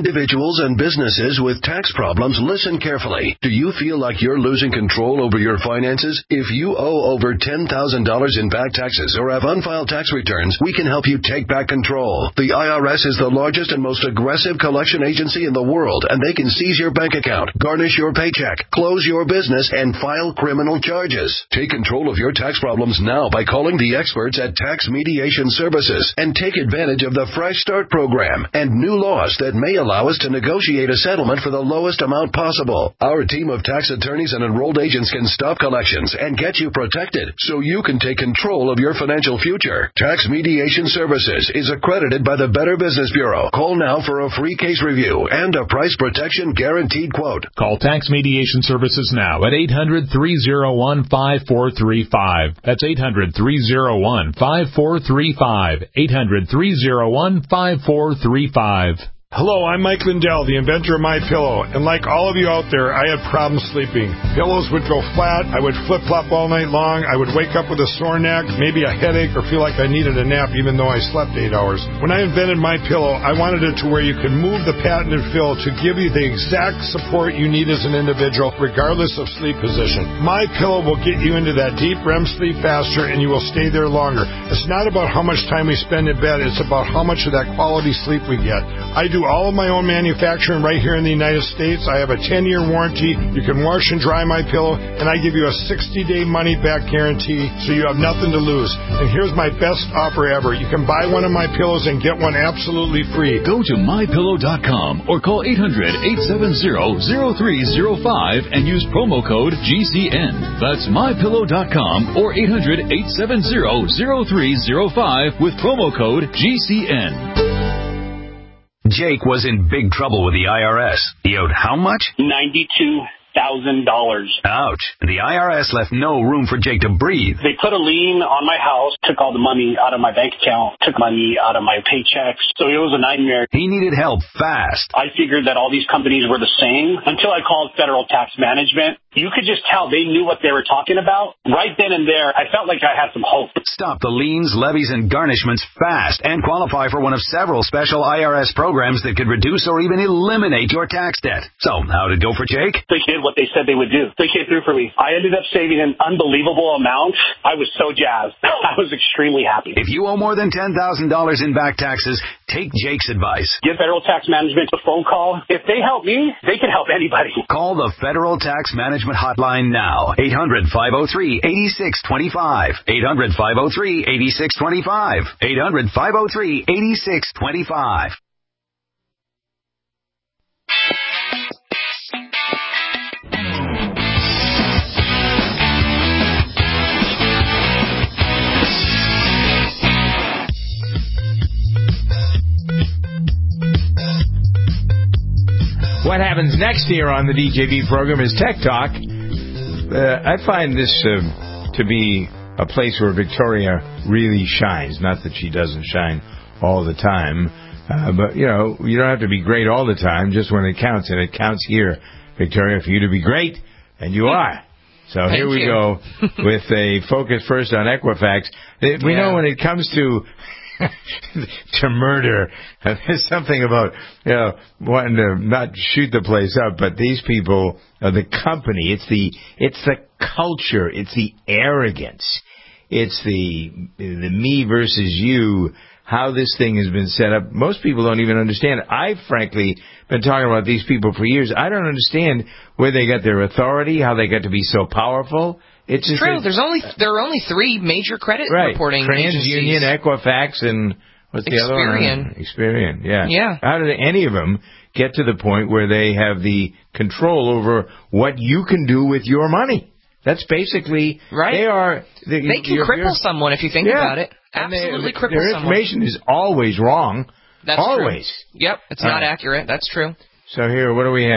Individuals and businesses with tax problems, listen carefully. Do you feel like you're losing control over your finances? If you owe over ten thousand dollars in back taxes or have unfiled tax returns, we can help you take back control. The I R S is the largest and most aggressive collection agency in the world, and they can seize your bank account, garnish your paycheck, close your business, and file criminal charges. Take control of your tax problems now by calling the experts at Tax Mediation Services and take advantage of the Fresh Start program and new laws that may allow us to negotiate a settlement for the lowest amount possible. Our team of tax attorneys and enrolled agents can stop collections and get you protected so you can take control of your financial future. Tax Mediation Services is accredited by the Better Business Bureau. Call now for a free case review and a price protection guaranteed quote. Call Tax Mediation Services now at eight hundred, three oh one, five four three five. That's eight hundred, three oh one, five four three five. eight hundred, three oh one, five four three five. Hello, I'm Mike Lindell, the inventor of MyPillow, and like all of you out there, I had problems sleeping. Pillows would go flat, I would flip-flop all night long, I would wake up with a sore neck, maybe a headache, or feel like I needed a nap even though I slept eight hours. When I invented MyPillow, I wanted it to where you could move the patented fill to give you the exact support you need as an individual, regardless of sleep position. MyPillow will get you into that deep R E M sleep faster, and you will stay there longer. It's not about how much time we spend in bed, it's about how much of that quality sleep we get. I do all of my own manufacturing right here in the United States. I have a ten-year warranty. You can wash and dry my pillow, and I give you a sixty-day money-back guarantee, so you have nothing to lose. And here's my best offer ever. You can buy one of my pillows and get one absolutely free. Go to my pillow dot com or call eight hundred, eight seven zero, zero three zero five and use promo code G C N. That's my pillow dot com or eight hundred, eight seven zero, zero three zero five with promo code G C N. Jake was in big trouble with the I R S. He owed how much? ninety-two thousand dollars. Ouch. The I R S left no room for Jake to breathe. They put a lien on my house, took all the money out of my bank account, took money out of my paychecks. So it was a nightmare. He needed help fast. I figured that all these companies were the same until I called Federal Tax Management. You could just tell they knew what they were talking about. Right then and there, I felt like I had some hope. Stop the liens, levies, and garnishments fast and qualify for one of several special I R S programs that could reduce or even eliminate your tax debt. So, how'd it go for Jake? They did what they said they would do. They came through for me. I ended up saving an unbelievable amount. I was so jazzed. I was extremely happy. If you owe more than ten thousand dollars in back taxes, take Jake's advice. Give Federal Tax Management a phone call. If they help me, they can help anybody. Call the Federal Tax Management Hotline now. eight hundred, five oh three, eight six two five. eight hundred, five oh three, eight six two five. eight hundred, five oh three, eight six two five. What happens next here on the D J V program is Tech Talk. Uh, I find this uh, to be a place where Victoria really shines. Not that she doesn't shine all the time, uh, but, you know, you don't have to be great all the time, just when it counts. And it counts here, Victoria, for you to be great, and you are. So Thank here we you. go with a focus first on Equifax. We Yeah. know when it comes to to murder, there's something about, you know, wanting to not shoot the place up, but these people, uh, the company, it's the it's the culture, it's the arrogance, it's the the me versus you, how this thing has been set up. Most people don't even understand. I've frankly been talking about these people for years. I don't understand where they got their authority, how they got to be so powerful. It's just true. a, There's only there are only three major credit right. reporting TransUnion, agencies. Equifax, and what's the other one? Experian. Experian, yeah. Yeah. How did any of them get to the point where they have the control over what you can do with your money? That's basically right. They are. They, they can you're, cripple you're, someone if you think yeah. about it. And Absolutely they, cripple their someone. information is always wrong. That's always. True. Yep, it's All not right. accurate. That's true. So here, what do we have?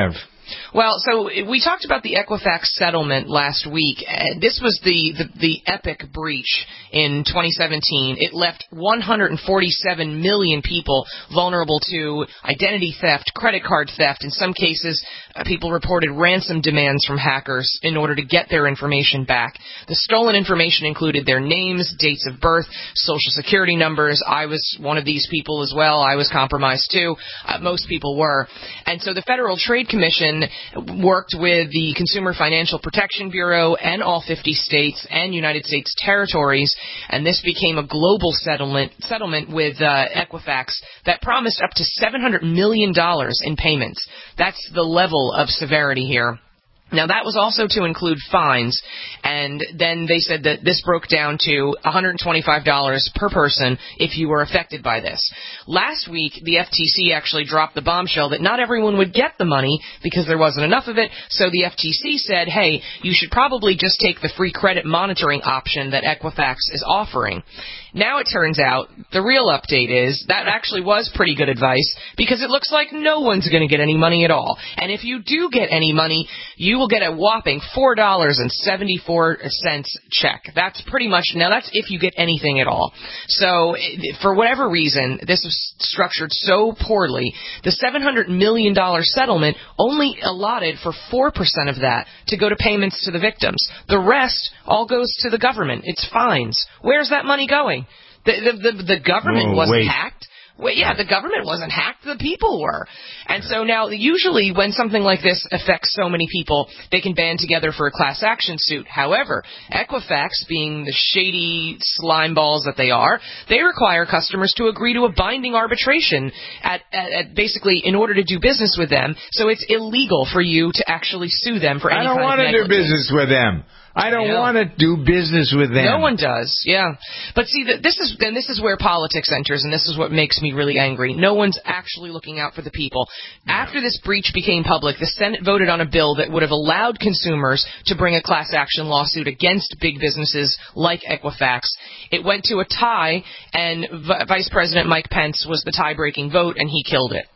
Well, so we talked about the Equifax settlement last week. Uh, this was the, the, the epic breach in twenty seventeen. It left one hundred forty-seven million people vulnerable to identity theft, credit card theft. In some cases, uh, people reported ransom demands from hackers in order to get their information back. The stolen information included their names, dates of birth, social security numbers. I was one of these people as well. I was compromised too. Uh, most people were. And so the Federal Trade Commission worked with the Consumer Financial Protection Bureau and all fifty states and United States territories, and this became a global settlement settlement with uh, Equifax that promised up to seven hundred million dollars in payments. That's the level of severity here. Now, that was also to include fines, and then they said that this broke down to one hundred twenty-five dollars per person if you were affected by this. Last week, the F T C actually dropped the bombshell that not everyone would get the money because there wasn't enough of it, so the F T C said, hey, you should probably just take the free credit monitoring option that Equifax is offering. Now it turns out the real update is that actually was pretty good advice because it looks like no one's going to get any money at all. And if you do get any money, you will get a whopping four dollars and seventy-four cents check. That's pretty much, now that's if you get anything at all. So for whatever reason, this was structured so poorly, the seven hundred million dollars settlement only allotted for four percent of that to go to payments to the victims. The rest all goes to the government. It's fines. Where's that money going? The, the, the, the government Whoa, wasn't wait. hacked. Well, yeah, the government wasn't hacked. The people were. And so now, usually when something like this affects so many people, they can band together for a class action suit. However, Equifax, being the shady slime balls that they are, they require customers to agree to a binding arbitration at, at, at basically in order to do business with them. So it's illegal for you to actually sue them for any I don't kind want of to do negligence. business with them. I don't Yeah. want to do business with them. No one does, yeah. But see, th- this is and this is where politics enters, and this is what makes me really angry. No one's actually looking out for the people. After this breach became public, the Senate voted on a bill that would have allowed consumers to bring a class action lawsuit against big businesses like Equifax. It went to a tie, and v- Vice President Mike Pence was the tie-breaking vote, and he killed it.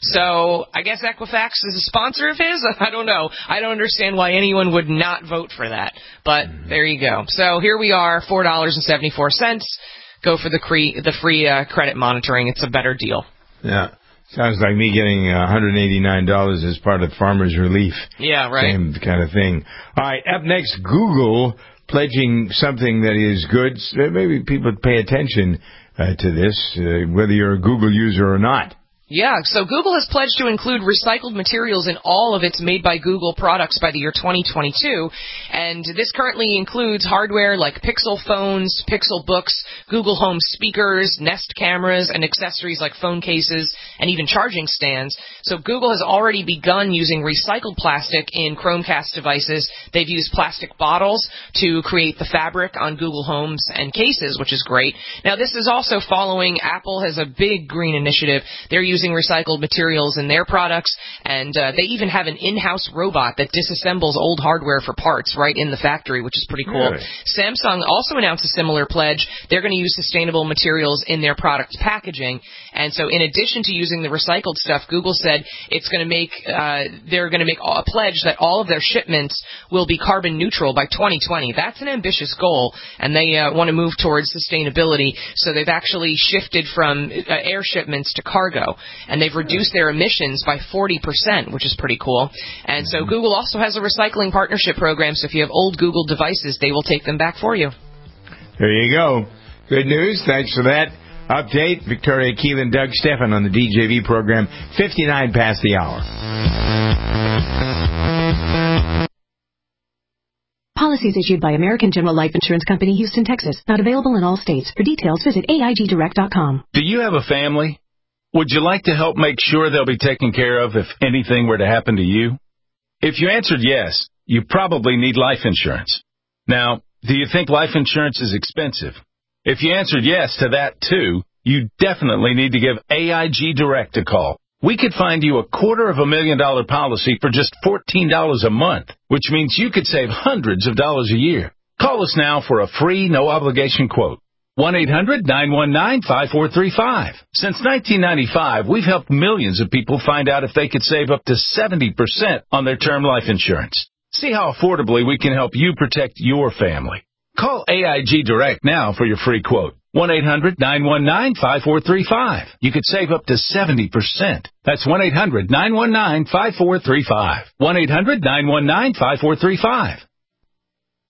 So I guess Equifax is a sponsor of his? I don't know. I don't understand why anyone would not vote for that. But there you go. So here we are, four dollars and seventy-four cents. Go for the, cre- the free uh, credit monitoring. It's a better deal. Yeah. Sounds like me getting uh, one hundred eighty-nine dollars as part of Farmers Relief. Yeah, right. Same kind of thing. All right, up next, Google pledging something that is good. Maybe people pay attention uh, to this, uh, whether you're a Google user or not. Yeah, so Google has pledged to include recycled materials in all of its Made by Google products by the year twenty twenty-two, and this currently includes hardware like Pixel phones, Pixel books, Google Home speakers, Nest cameras, and accessories like phone cases, and even charging stands. So Google has already begun using recycled plastic in Chromecast devices. They've used plastic bottles to create the fabric on Google Homes and cases, which is great. Now, this is also following, Apple has a big green initiative. They're using recycled materials in their products, and uh, they even have an in-house robot that disassembles old hardware for parts right in the factory, which is pretty cool. Really? Samsung also announced a similar pledge. They're going to use sustainable materials in their product packaging, and so in addition to using the recycled stuff, Google said it's going to make uh, they're going to make a pledge that all of their shipments will be carbon neutral by twenty twenty. That's an ambitious goal, and they uh, want to move towards sustainability, so they've actually shifted from uh, air shipments to cargo. And they've reduced their emissions by forty percent, which is pretty cool. And so Google also has a recycling partnership program, so if you have old Google devices, they will take them back for you. There you go. Good news. Thanks for that update. Victoria Keelan, Doug Stephan on the D J V program, fifty-nine past the hour. Policies issued by American General Life Insurance Company, Houston, Texas. Not available in all states. For details, visit A I G direct dot com. Do you have a family? Would you like to help make sure they'll be taken care of if anything were to happen to you? If you answered yes, you probably need life insurance. Now, do you think life insurance is expensive? If you answered yes to that too, you definitely need to give A I G Direct a call. We could find you a quarter of a million dollar policy for just fourteen dollars a month, which means you could save hundreds of dollars a year. Call us now for a free, no obligation quote. one eight hundred nine one nine five four three five. Since nineteen ninety-five, we've helped millions of people find out if they could save up to seventy percent on their term life insurance. See how affordably we can help you protect your family. Call A I G Direct now for your free quote. one eight hundred nine one nine five four three five. You could save up to seventy percent. That's one eight hundred nine one nine five four three five. one eight hundred nine one nine five four three five.